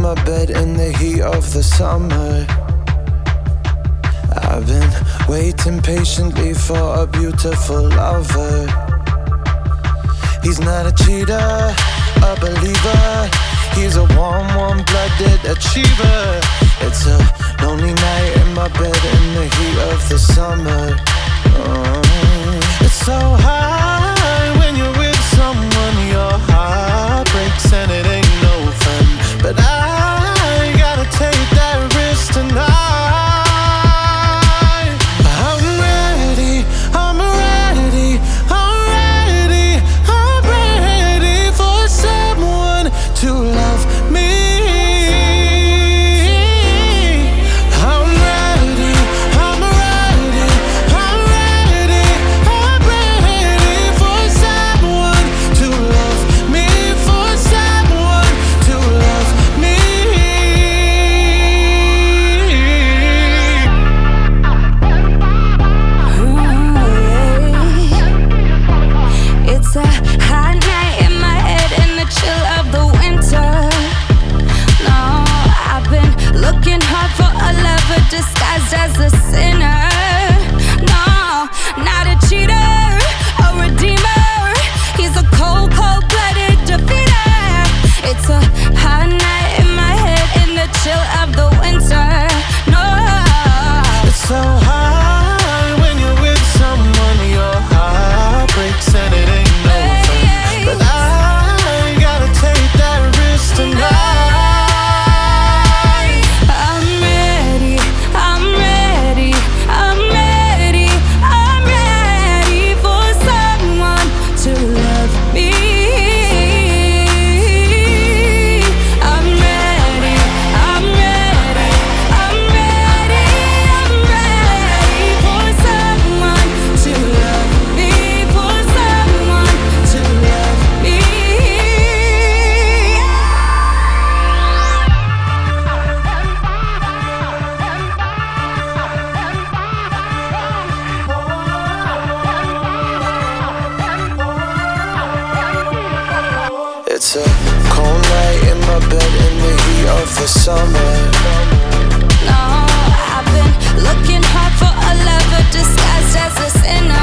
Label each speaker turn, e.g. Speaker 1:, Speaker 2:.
Speaker 1: in my bed in the heat of the summer. I've been waiting patiently for a beautiful lover. He's not a cheater, a believer. He's a warm, warm-blooded achiever. It's a lonely night in my bed in the heat of the summer. It's so hard when you're with someone. Your heart breaks and it ain't no fun. But I gotta take that risk tonight. I'm ready, I'm ready, I'm ready, I'm ready for someone to love me. I'm ready, I'm ready, I'm ready, I'm ready for someone to love me, for someone to love me.
Speaker 2: It's a hot night in my head in the chill of the winter. No, I've been looking hard for a lover disguised as a sinner. No, not a cheater, a redeemer. He's a cold, cold-blooded defeater. It's a hot night in my head in the chill of the winter. No,
Speaker 1: It's so hard when you're with someone. Your heart breaks and it ain't no fun. But I gotta take that risk tonight.
Speaker 2: I'm ready, I'm ready, I'm ready, I'm ready for someone to love me. I'm ready, I'm ready, I'm ready, I'm ready for someone to love me, for someone to love me.
Speaker 1: It's a cold night in my bed in the heat of the summer.
Speaker 2: No, I've been looking hard for a lover disguised as a sinner.